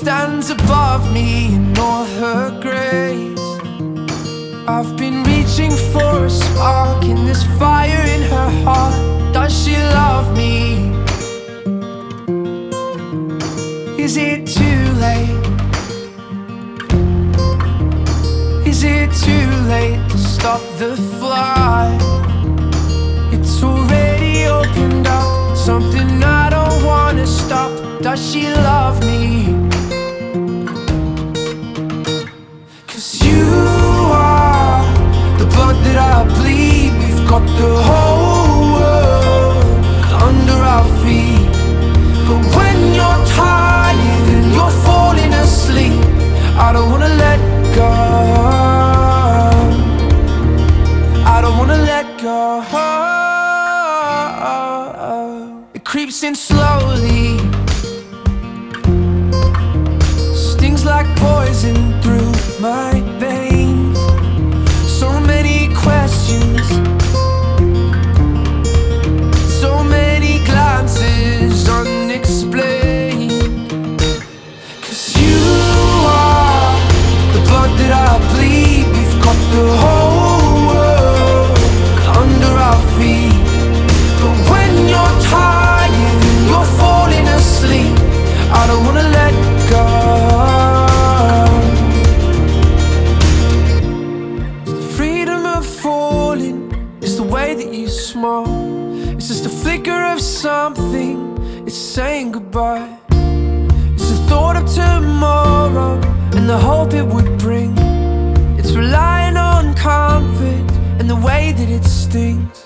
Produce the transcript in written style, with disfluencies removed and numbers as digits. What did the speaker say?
stands above me in all her grace. I've been reaching for a spark in this fire in her heart. Does she love me? Is it too late? Is it too late to stop the flight? It's already opened up, something I don't wanna stop. Does she love me? 'Cause you are the blood that I bleed. We've got the whole world under our feet. But when you're tired and you're falling asleep, I don't wanna let go. I don't wanna let go. It creeps in slowly, stings like poison through my veins. So many questions, so many glances unexplained. 'Cause you are the blood that I bleed. We've got the whole world under our feet. But when you're tired and you're falling asleep, I don't wanna let go. The freedom of falling is the way that you smile. It's just a flicker of something, it's saying goodbye. It's the thought of tomorrow and the hope it would bring. It's relying on comfort and the way that it stings.